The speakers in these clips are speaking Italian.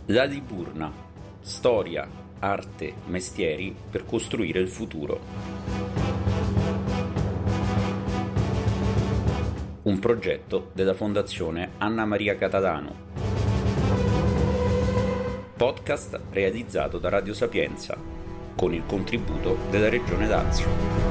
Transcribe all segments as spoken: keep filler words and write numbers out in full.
La Diburna, storia, arte, mestieri per costruire il futuro. Un progetto della Fondazione Anna Maria Catadano. Podcast realizzato da Radio Sapienza, con il contributo della Regione Lazio.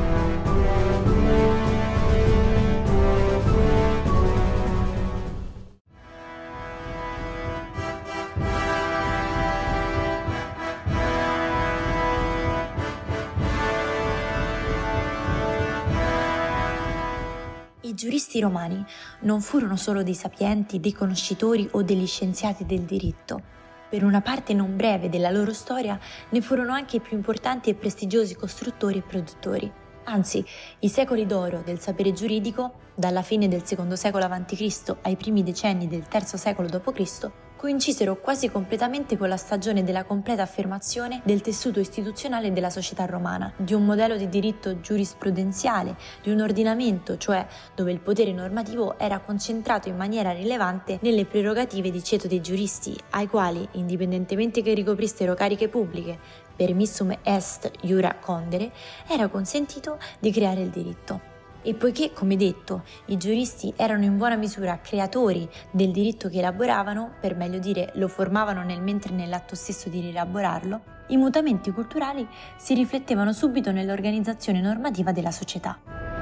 I giuristi romani non furono solo dei sapienti, dei conoscitori o degli scienziati del diritto. Per una parte non breve della loro storia ne furono anche i più importanti e prestigiosi costruttori e produttori. Anzi, i secoli d'oro del sapere giuridico, dalla fine del secondo secolo avanti Cristo ai primi decenni del terzo secolo dopo Cristo, coincisero quasi completamente con la stagione della completa affermazione del tessuto istituzionale della società romana, di un modello di diritto giurisprudenziale, di un ordinamento, cioè dove il potere normativo era concentrato in maniera rilevante nelle prerogative di ceto dei giuristi, ai quali, indipendentemente che ricoprissero cariche pubbliche, permissum est iura condere, era consentito di creare il diritto. E poiché, come detto, i giuristi erano in buona misura creatori del diritto che elaboravano, per meglio dire lo formavano nel mentre nell'atto stesso di rielaborarlo, i mutamenti culturali si riflettevano subito nell'organizzazione normativa della società.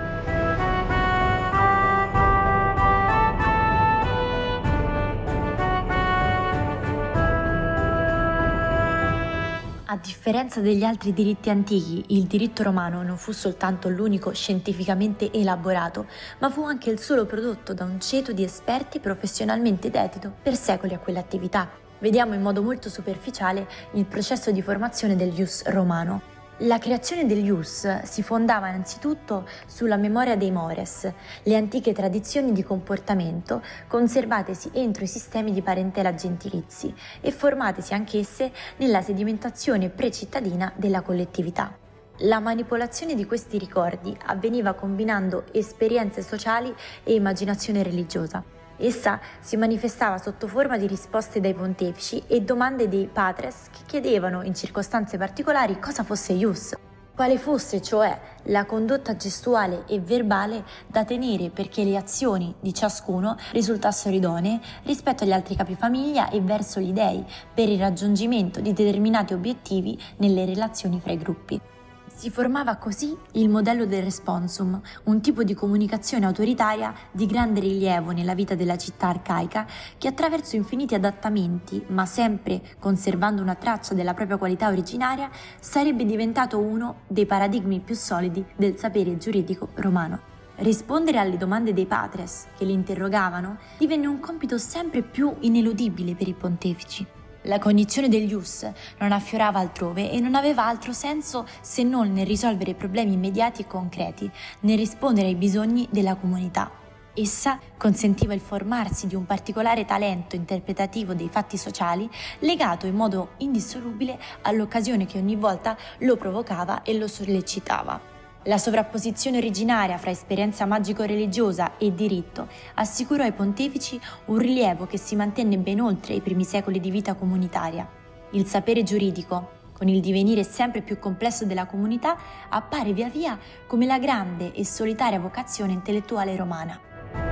A differenza degli altri diritti antichi, il diritto romano non fu soltanto l'unico scientificamente elaborato, ma fu anche il solo prodotto da un ceto di esperti professionalmente dedito per secoli a quell'attività. Vediamo in modo molto superficiale il processo di formazione del ius romano. La creazione del ius si fondava innanzitutto sulla memoria dei mores, le antiche tradizioni di comportamento conservatesi entro i sistemi di parentela gentilizi e formatesi anch'esse nella sedimentazione pre-cittadina della collettività. La manipolazione di questi ricordi avveniva combinando esperienze sociali e immaginazione religiosa. Essa si manifestava sotto forma di risposte dai pontefici e domande dei patres che chiedevano in circostanze particolari cosa fosse ius, quale fosse cioè la condotta gestuale e verbale da tenere perché le azioni di ciascuno risultassero idonee rispetto agli altri capifamiglia e verso gli dei per il raggiungimento di determinati obiettivi nelle relazioni fra i gruppi. Si formava così il modello del responsum, un tipo di comunicazione autoritaria di grande rilievo nella vita della città arcaica che attraverso infiniti adattamenti, ma sempre conservando una traccia della propria qualità originaria, sarebbe diventato uno dei paradigmi più solidi del sapere giuridico romano. Rispondere alle domande dei patres che li interrogavano divenne un compito sempre più ineludibile per i pontefici. La cognizione del ius non affiorava altrove e non aveva altro senso se non nel risolvere problemi immediati e concreti, nel rispondere ai bisogni della comunità. Essa consentiva il formarsi di un particolare talento interpretativo dei fatti sociali legato in modo indissolubile all'occasione che ogni volta lo provocava e lo sollecitava. La sovrapposizione originaria fra esperienza magico-religiosa e diritto assicurò ai pontefici un rilievo che si mantenne ben oltre i primi secoli di vita comunitaria. Il sapere giuridico, con il divenire sempre più complesso della comunità, appare via via come la grande e solitaria vocazione intellettuale romana.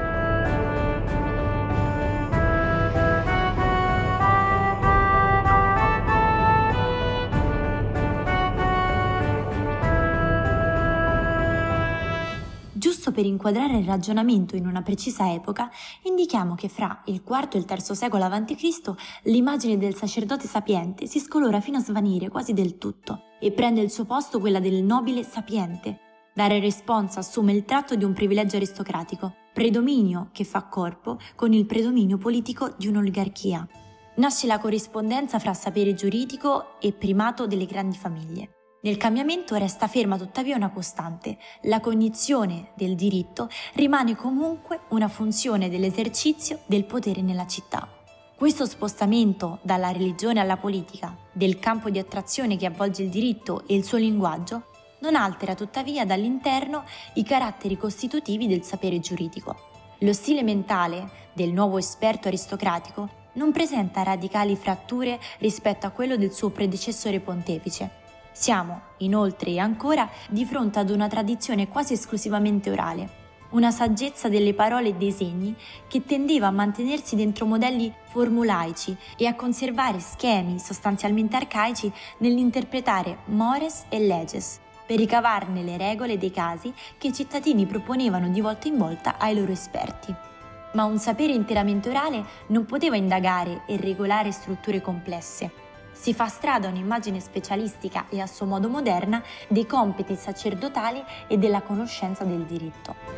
Giusto per inquadrare il ragionamento in una precisa epoca, indichiamo che fra il quarto e il terzo secolo avanti Cristo l'immagine del sacerdote sapiente si scolora fino a svanire quasi del tutto e prende il suo posto quella del nobile sapiente. Dare responsa assume il tratto di un privilegio aristocratico, predominio che fa corpo con il predominio politico di un'oligarchia. Nasce la corrispondenza fra sapere giuridico e primato delle grandi famiglie. Nel cambiamento resta ferma tuttavia una costante: la cognizione del diritto rimane comunque una funzione dell'esercizio del potere nella città. Questo spostamento dalla religione alla politica, del campo di attrazione che avvolge il diritto e il suo linguaggio, non altera tuttavia dall'interno i caratteri costitutivi del sapere giuridico. Lo stile mentale del nuovo esperto aristocratico non presenta radicali fratture rispetto a quello del suo predecessore pontefice. Siamo, inoltre e ancora, di fronte ad una tradizione quasi esclusivamente orale, una saggezza delle parole e dei segni che tendeva a mantenersi dentro modelli formulaici e a conservare schemi sostanzialmente arcaici nell'interpretare mores e leges, per ricavarne le regole dei casi che i cittadini proponevano di volta in volta ai loro esperti. Ma un sapere interamente orale non poteva indagare e regolare strutture complesse. Si fa strada un'immagine specialistica e a suo modo moderna dei compiti sacerdotali e della conoscenza del diritto.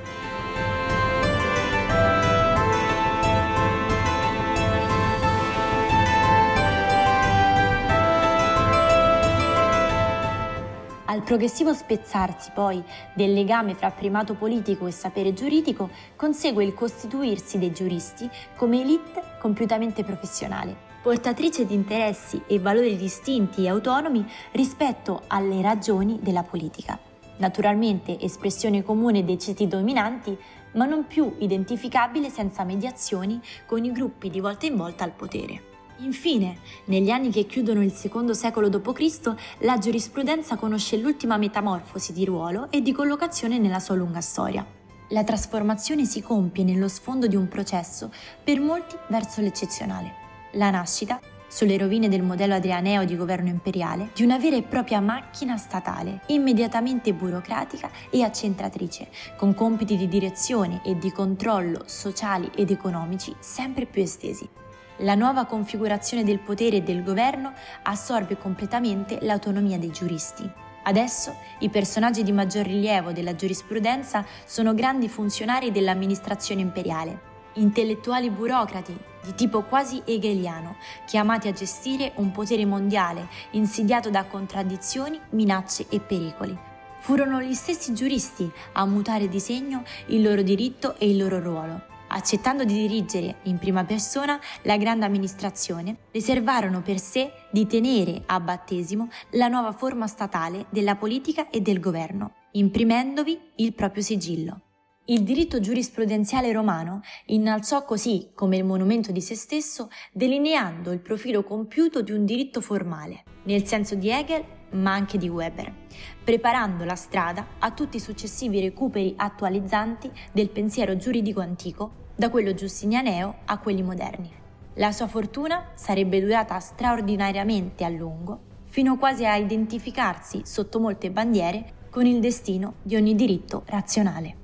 Al progressivo spezzarsi poi del legame fra primato politico e sapere giuridico consegue il costituirsi dei giuristi come élite compiutamente professionale, portatrice di interessi e valori distinti e autonomi rispetto alle ragioni della politica. Naturalmente espressione comune dei ceti dominanti, ma non più identificabile senza mediazioni con i gruppi di volta in volta al potere. Infine, negli anni che chiudono il secondo secolo dopo Cristo, la giurisprudenza conosce l'ultima metamorfosi di ruolo e di collocazione nella sua lunga storia. La trasformazione si compie nello sfondo di un processo, per molti verso l'eccezionale. La nascita, sulle rovine del modello adrianeo di governo imperiale, di una vera e propria macchina statale, immediatamente burocratica e accentratrice, con compiti di direzione e di controllo sociali ed economici sempre più estesi. La nuova configurazione del potere e del governo assorbe completamente l'autonomia dei giuristi. Adesso i personaggi di maggior rilievo della giurisprudenza sono grandi funzionari dell'amministrazione imperiale, intellettuali burocrati di tipo quasi hegeliano, chiamati a gestire un potere mondiale insidiato da contraddizioni, minacce e pericoli. Furono gli stessi giuristi a mutare di segno il loro diritto e il loro ruolo. Accettando di dirigere in prima persona la grande amministrazione, riservarono per sé di tenere a battesimo la nuova forma statale della politica e del governo, imprimendovi il proprio sigillo. Il diritto giurisprudenziale romano innalzò così come il monumento di se stesso, delineando il profilo compiuto di un diritto formale, nel senso di Hegel ma anche di Weber, preparando la strada a tutti i successivi recuperi attualizzanti del pensiero giuridico antico, da quello giustinianeo a quelli moderni. La sua fortuna sarebbe durata straordinariamente a lungo, fino quasi a identificarsi sotto molte bandiere con il destino di ogni diritto razionale.